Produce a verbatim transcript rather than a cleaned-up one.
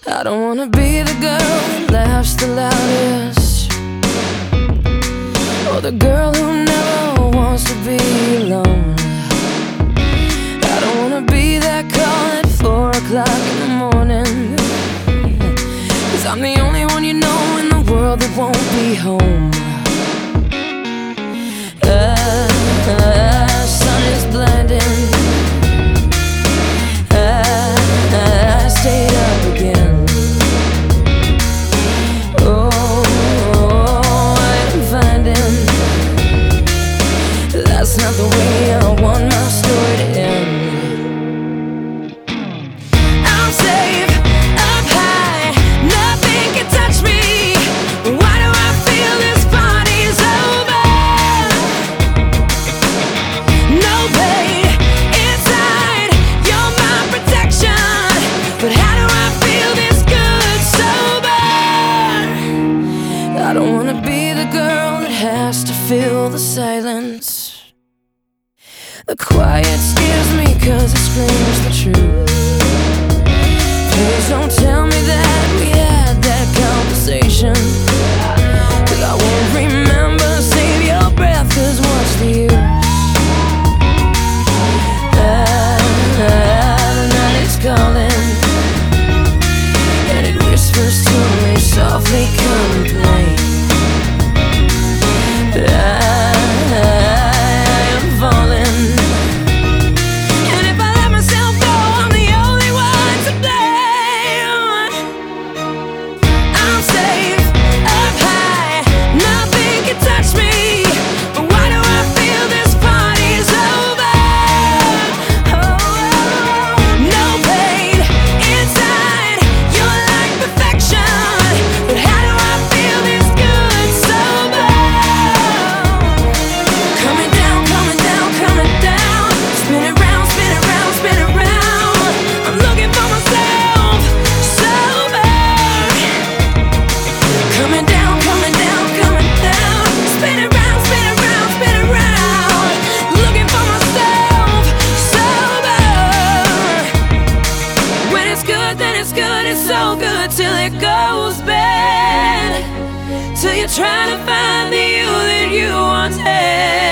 I don't wanna be the girl that laughs the loudest, or the girl who never wants to be alone. I don't wanna be that call at four o'clock in the morning, 'cause I'm the only one you know in the world that won't be home. The sun is blinding, I, I stayed up again. That's not the way I want my story to end. I'm safe up high, nothing can touch me. Why do I feel this party's over? No pain inside, you're my protection. But how do I feel this good sober? I don't wanna be the girl that has to fill the silence. The quiet scares me 'cause it screams the truth. Please don't tell me that we had that conversation, 'cause I won't remember. Save your breath, 'cause what's the use? Ah, the night is calling, and it whispers to me softly, come and play. So good till it goes bad, till you're trying to find the you that you once had.